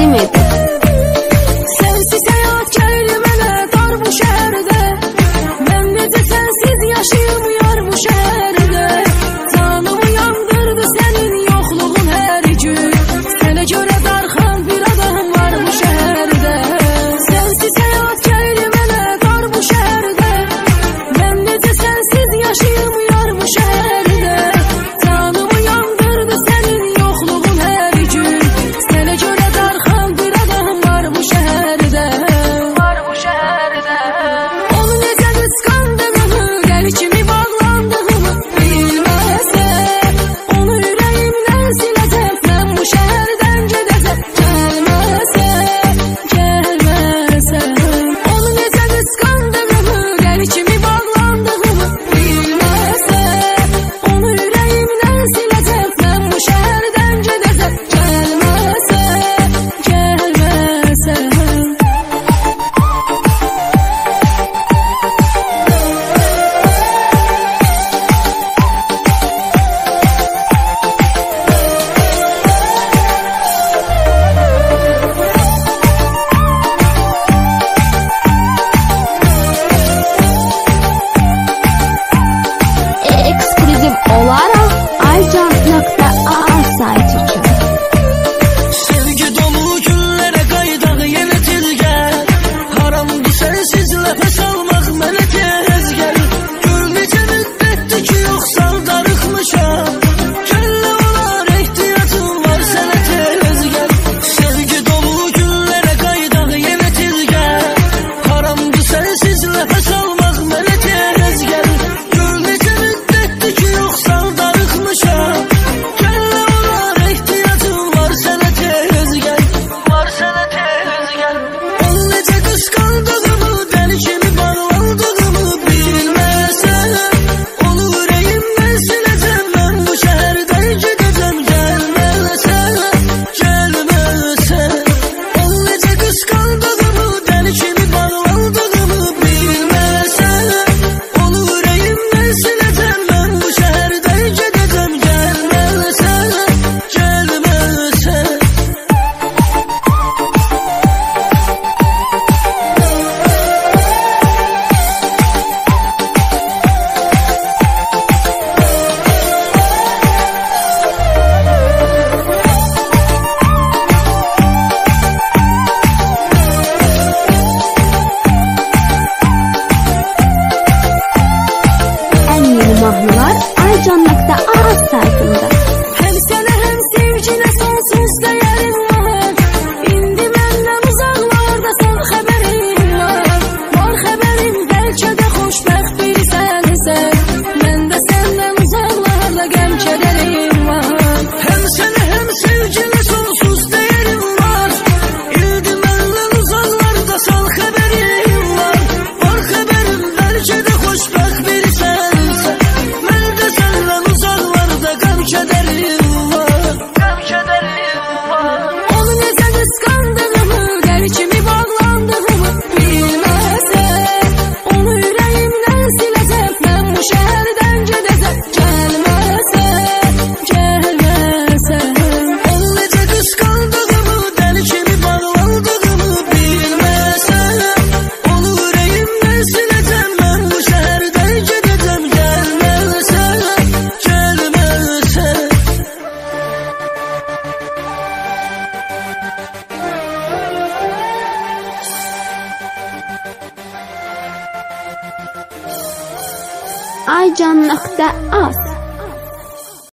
təqdim edir. Sensiz hayat geldi mənə dar bu şəhərdə, mən necə sensiz yaşayamıyorum bu şəhərdə. Canımı yandırdı senin yoxluğun hər gün, sənə görə darxan bir adam var bu şəhərdə. Sensiz hayat geldi mənə dar bu şəhərdə, mən necə sensiz yaşayamıyorum bu şəhərdə. Canımı yandırdı senin yoxluğun hər gün, sənə görə darxan bir adam var bu şəhərdə. Onu necə qısqandığımı, dəli kimi bağlandığımı bilməsə, onu ürəyimdən siləcəm, mən bu şəhərdən gedəcəm. Gəlməsə, onu necə qısqandığımı, dəli kimi bağlandığımı bilməsə, onu ürəyimdən siləcəm, mən bu şəhərdən gedəcəm. Gəlməsə. Eksklüziv olaraq aycan.az saytı üçün. Sevgi dolu günlərə qaydaq yenə tez gəl, haramdır sənsiz nəfəs almaq mənə tez gəl. Gör necə müddətdir ki yoxsan darıxmışam, kəllə olar ehtiyacım var sənə tez gəl. Sevgi dolu günlərə qaydaq yenə tez gəl, haramdır sənsiz nəfəs almaq mənə tez gəl. Gör necə müddətdir ki yoxsan darıxmışam, kəllə olar ehtiyacım var sənə tez gəl. Onu necə qısqandığımı, dəli kimi bağlandığımı bilməsən, onu ürəyimdən siləcəm, mən bu şəhərdən gedəcəm. Gəlməsən, onu necə qısqandığımı, dəli kimi bağlandığımı bilməsən, onu ürəyimdən siləcəm, mən bu şəhərdən gedəcəm. Gəlməsən. Ən yeni mahnılar aycan.az saytında. Hem sənə hem sevginə sonsuz dəyərim var. İndi məndən uzaqlardasan xəbərim var. Var xəbərim bəlkə də xoşbəxt bir sənsən. Mən də səndən uzaqlarda qəm kədərim var. Hem sənə hem sevginə sonsuz dəyərim var. İndi məndən uzaqlardasan xəbərim var. Var xəbərim bəlkə də xoşbəxt bir sənsən. Mən də səndən uzaqlarda qəm kədərim var. Onu necə qısqandığımı, dəli kimi bağlandığımı bilməsən, onu ürəyimdən siləcəm, mən bu şəhərdən gedəcəm. Gəlməsən. Onu necə qısqandığımı, dəli kimi bağlandığımı bilməsən, onu ürəyimdən siləcəm, mən bu şəhərdən gedəcəm. Gəlməsən. aycan.az